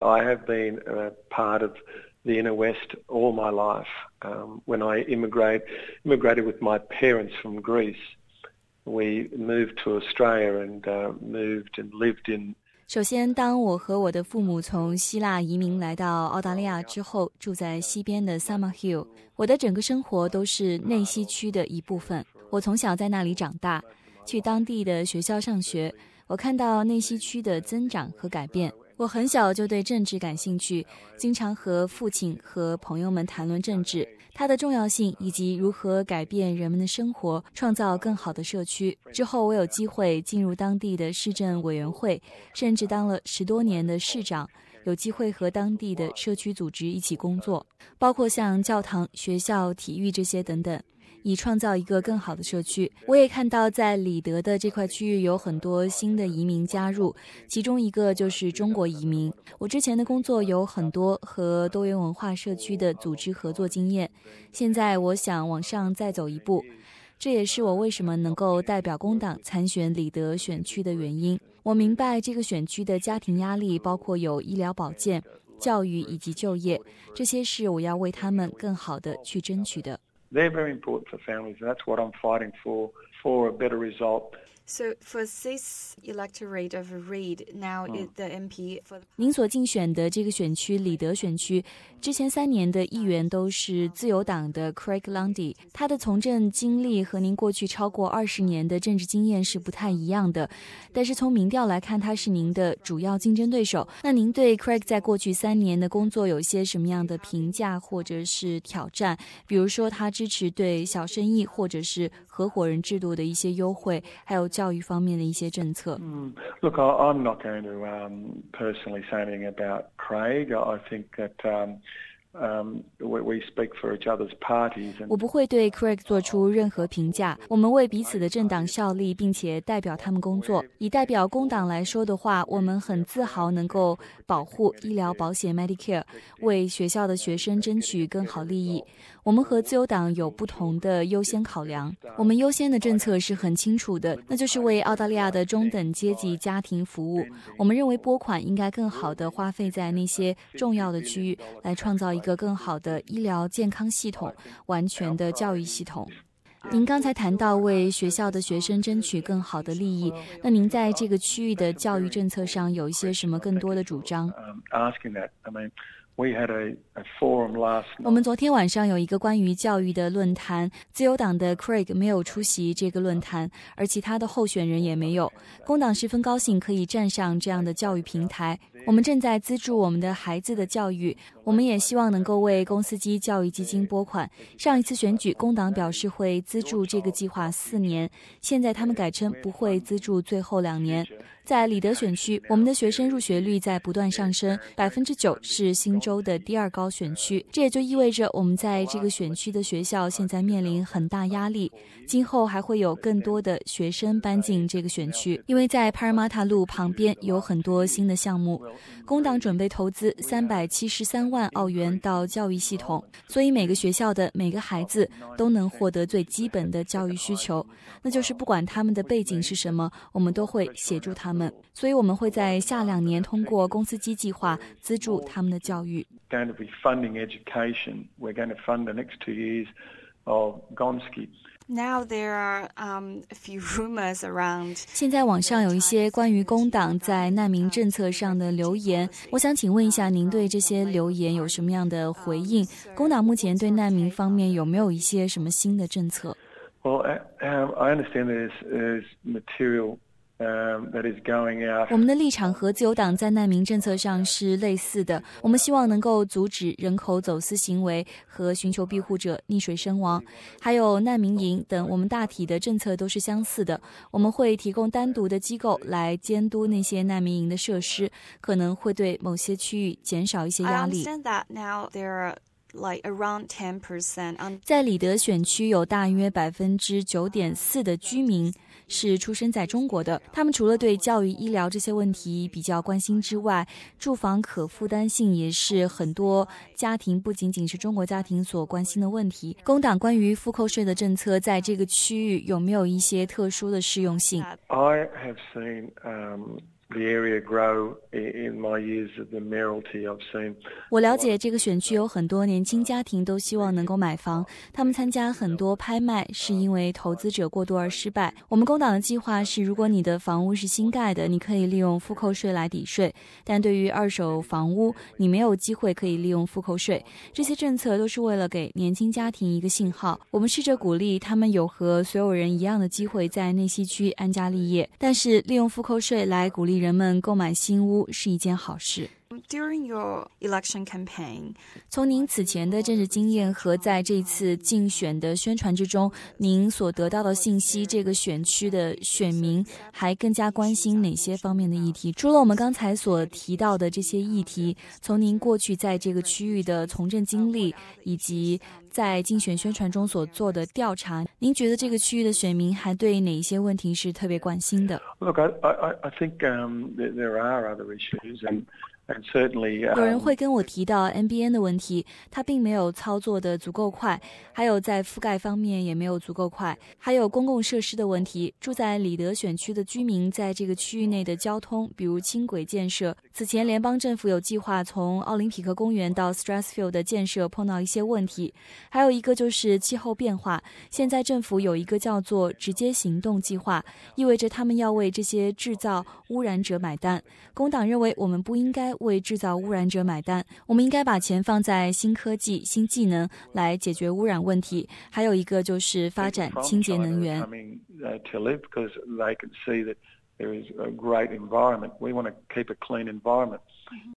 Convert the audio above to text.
I have been a part of the inner west all my life. When I immigrated with my parents from Greece, we moved to Australia and moved and lived in 首先，当我和我的父母从希腊移民来到澳大利亚之后，住在西边的 Summer Hill， 我的整个生活都是内西区的一部分。我从小在那里长大，去当地的学校上学，我看到内西区的增长和改变。我很小就对政治感兴趣，经常和父亲和朋友们谈论政治，它的重要性以及如何改变人们的生活，创造更好的社区。之后我有机会进入当地的市政委员会，甚至当了10多年的市长，有机会和当地的社区组织一起工作，包括像教堂、学校、体育这些等等，以创造一个更好的社区。我也看到在里德的这块区域有很多新的移民加入，其中一个就是中国移民。我之前的工作有很多和多元文化社区的组织合作经验，现在我想往上再走一步，这也是我为什么能够代表工党参选里德选区的原因。我明白这个选区的家庭压力包括有医疗保健、教育以及就业，这些是我要为他们更好的去争取的。 They're very important for families, and that's what I'm fighting for a better result. So for this electorate of Reid, now the MP for 您所竞选的这个选区里德选区，之前3年的议员都是自由党的 Craig Lundy， 他的从政经历和您过去超过20年的政治经验是不太一样的，但是从民调来看，他是您的主要竞争对手。那您对 Craig 在过去3年的工作有些什么样的评价或者是挑战？比如说他支持对小生意或者是合伙人制度的一些优惠，还有教育方面的一些政策。 Look, I'm not going to personally say anything about Craig. I think that we speak for each other's parties. 我不会对 Craig 做出任何评价，我们为彼此的政党效力，并且代表他们工作。以代表工党来说的话，我们很自豪能够保护医疗保险 Medicare， 为学校的学生争取更好利益。我们和自由党有不同的优先考量，我们优先的政策是很清楚的，那就是为澳大利亚的中等阶级家庭服务。我们认为拨款应该更好地花费在那些重要的区域，来创造一个更好的医疗健康系统、完全的教育系统。您刚才谈到为学校的学生争取更好的利益，那您在这个区域的教育政策上有一些什么更多的主张？我们昨天晚上有一个关于教育的论坛，自由党的 Craig 没有出席这个论坛，而其他的候选人也没有。工党十分高兴可以站上这样的教育平台。我们正在资助我们的孩子的教育，我们也希望能够为公司基教育基金拨款。上一次选举，工党表示会资助这个计划4年，现在他们改称不会资助最后2年。在里德选区，我们的学生入学率在不断上升，9%是新州的第2高选区。这也就意味着我们在这个选区的学校现在面临很大压力，今后还会有更多的学生搬进这个选区，因为在帕尔马塔路旁边有很多新的项目。工党准备投资373万澳元到教育系统，所以每个学校的每个孩子都能获得最基本的教育需求，那就是不管他们的背景是什么，我们都会协助他们。所以我们会在下2年通过公司基计划资助他们的教育。 Going to be funding education. We're going to fund the next 2 years of Gonski.Now there are a few rumors around. 现在网上有一些关于工党在难民政策上的流言，我想请问一下，您对这些流言有什么样的回应？工党目前对难民方面有没有一些什么新的政策？ Well, I understand there's material. 我们的立场和自由党在难民政策上是类似的，我们希望能够阻止人口走私行为和寻求庇护者溺水身亡，还有难民营等，我们大体的政策都是相似的。我们会提供单独的机构来监督那些难民营的设施，可能会对某些区域减少一些压力。 Like around 10%. 在里德选区有大约 9.4% 的居民是出生在中国的，他们除了对教育、医疗这些问题比较关心之外，住房可负担性也是很多家庭，不仅仅是中国家庭所关心的问题。工党关于负扣税的政策在这个区域有没有一些特殊的适用性？ I have seen the area grow in my years of the mayoralty. I've seen. 我了解这个选区有很多年轻家庭都希望能够买房，他们参加很多拍卖是因为投资者过多而失败。我们工党的计划是，如果你的房屋是新盖的，你可以利用复扣税来抵税，但对于二手房屋，你没有机会可以利用复扣税。这些政策都是为了给年轻家庭一个信号，我们试着鼓励他们有和所有人一样的机会在内西区安家立业，但是利用复扣税来鼓励人们购买新屋是一件好事。 During your election campaign, 从您此前的政治经验和在这次竞选的宣传之中，您所得到的信息，这个选区的选民还更加关心哪些方面的议题？除了我们刚才所提到的这些议题，从您过去在这个区域的从政经历，以及在竞选宣传中所做的调查，您觉得这个区域的选民还对哪一些问题是特别关心的？ Look, I think there are other issues, and certainly. 有人会跟我提到 NBN 的问题，它并没有操作的足够快，还有在覆盖方面也没有足够快，还有公共设施的问题。住在里德选区的居民在这个区域内的交通，比如轻轨建设，此前联邦政府有计划从奥林匹克公园到 Strathfield 的建设碰到一些问题，还有一个就是气候变化。现在政府有一个叫做直接行动计划，意味着他们要为这些制造污染者买单。工党认为我们不应该为制造污染者买单，我们应该把钱放在新科技、新技能来解决污染问题。还有一个就是发展清洁能源。 To live because they can see that there is a great environment. We want to keep a clean environment.